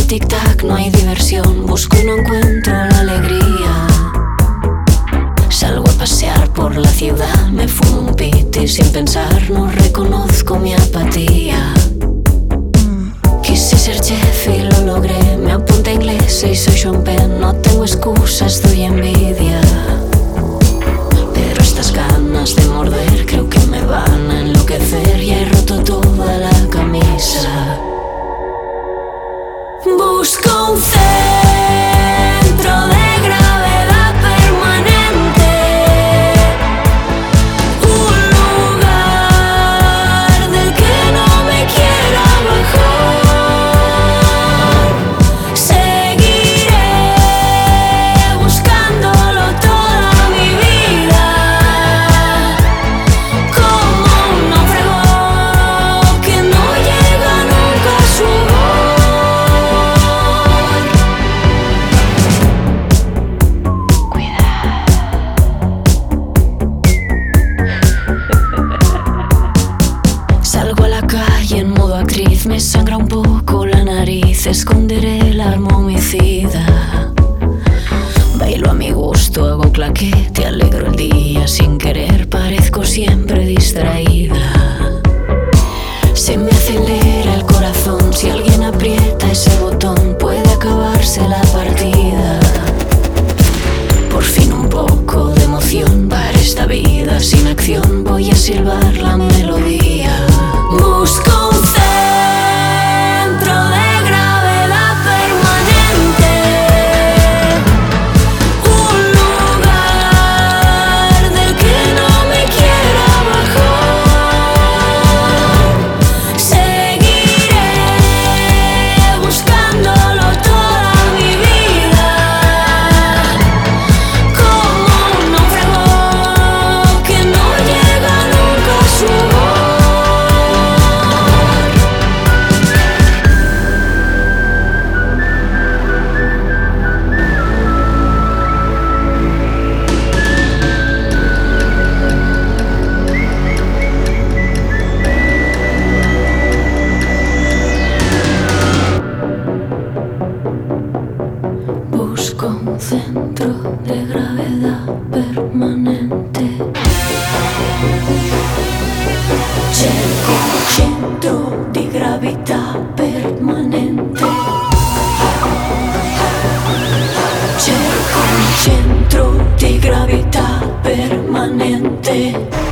tic-tac, no hay diversión. Busco y no encuentro la alegría. Salgo a pasear por la ciudad, me fumo un pit y sin pensar no reconozco mi apatía. Quise ser chef y lo logré, me apunté a inglés y soy Sean Penn. No tengo excusas, doy envidia. Pero estas ganas de morder creo que me van a enloquecer. Ya he roto toda la camisa. Busco un centro de gravedad permanente, un lugar del que no me quiera bajar. Seguiré buscándolo toda mi vida, como un náufrago que no llega nunca a su hogar. Salgo a la calle en modo actriz, me sangra un poco la nariz, esconderé el arma homicida. Bailo a mi gusto, hago claquete, alegro el día sin querer, parezco siempre distraída. Se me acelera el corazón, si alguien aprieta ese botón puede acabarse la partida. Por fin un poco de emoción para esta vida sin acción, voy a silbar la melodía. Busco un centro de gravedad permanente, un lugar del que no me quiera bajar. Seguiré buscándolo toda mi vida, como un náufrago que no llega nunca a su hogar. Busco un centro de gravedad permanente. Cerco un centro di gravità permanente. Cerco un centro di gravità permanente.